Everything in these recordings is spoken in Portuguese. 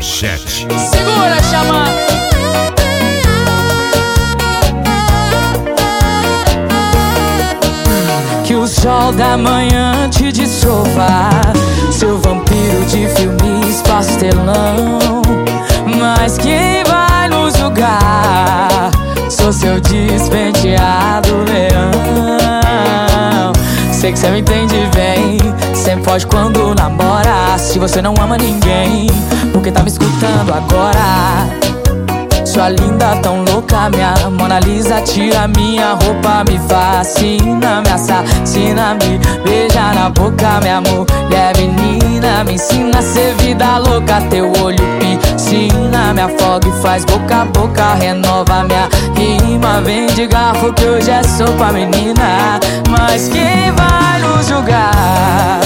Machete. Segura, xamã. Que o sol da manhã te desova, seu vampiro de filmes pastelão. Mas quem vai nos julgar? Sou seu despenteado leão. Sei que cê me entende bem, sempre foge quando namora. Se você não ama ninguém, por que tá me escutando agora? Sua linda tão louca, minha Mona Lisa, tira minha roupa, me fascina, me assassina, me beija na boca, minha mulher menina, me ensina a ser vida louca, teu olho piscina, me afoga e faz boca a boca, renova minha rima, vem de garfo que hoje é sopa, menina, mas quem vai nos julgar?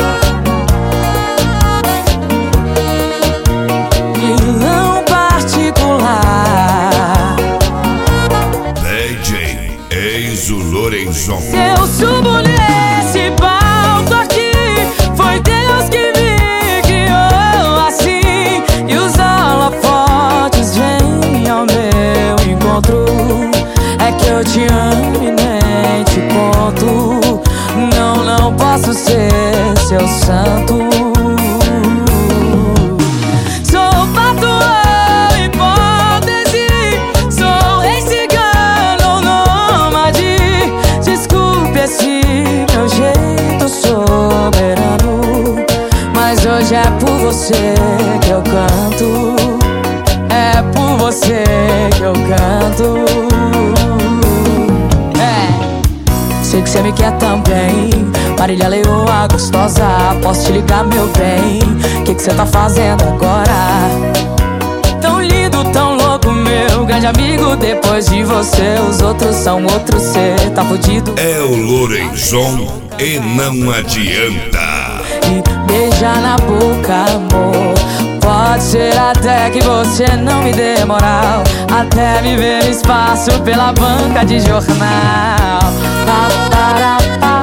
Lorenzon. Se eu subo nesse palco aqui, foi Deus que me guiou assim. E os holofotes vêm ao meu encontro. É que eu te amo e nem te conto. Não posso ser seu santo. Hoje é por você que eu canto, é por você que eu canto. Sei que cê me quer também, Marília Leoa gostosa, posso te ligar, meu bem? Que cê tá fazendo agora? Tão lindo, tão louco, meu grande amigo. Depois de você, os outros são outros, cê tá fudido. É o Lorenzon e não adianta. Beija na boca, amor. Pode ser até que você não me dê moral, até me ver no espaço pela banca de jornal. Pa, para, pa.